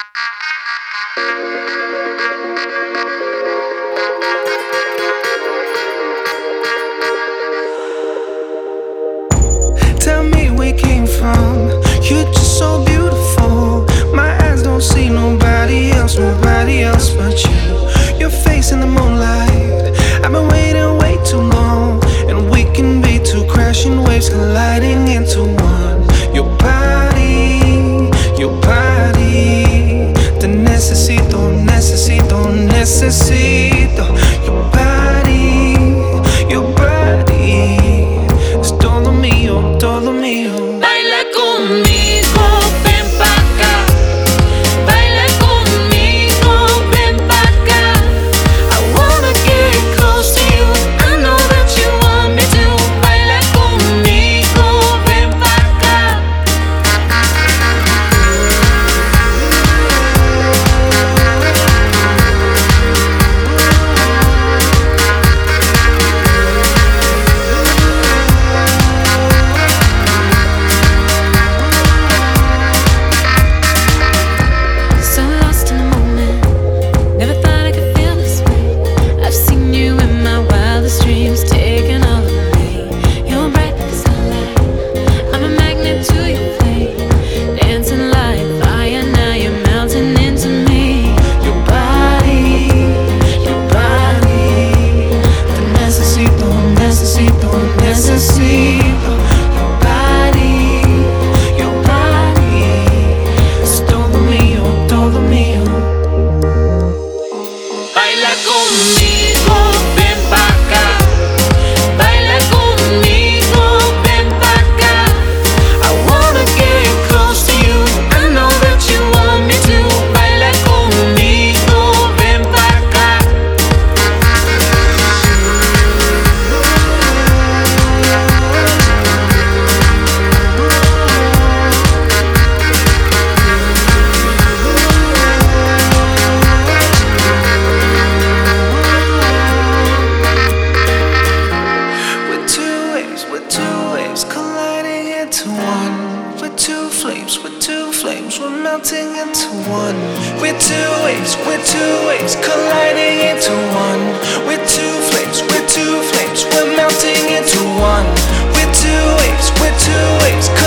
Tell me where you came from. You're just so beautiful. My eyes don't see nobody else but you. Your face in the moonlight. I've been waiting way too long, and we can be two crashing waves colliding into one. Your body, your body. Te necesito, necesito, necesito. Your body, your body. Es todo mío, todo mío. Baila conmigo, ven pa' acá. Baila conmigo, ven pa' acá. I wanna get close to you. I know that you want me to. Baila conmigo, ven pa' acá. So lost in the moment, never thought I could feel this way. I've seen you in my wildest dreams, taking all of me. You're bright like the sunlight, I'm a magnet to your flame. Dancing like fire, now you're melting into me. Your body, your body. Te necesito, necesito, necesito. Your body, your body. Es todo mío, todo mío. Baila conmigo, ven pa' acá. Baila conmigo, ven pa' acá. I wanna get close to you. I know that you want me to. Baila conmigo, ven pa' acá. We're two waves colliding into one. We're two flames, we're melting into one. We're two waves colliding into one. We're two flames, we're melting into one. We're two waves colliding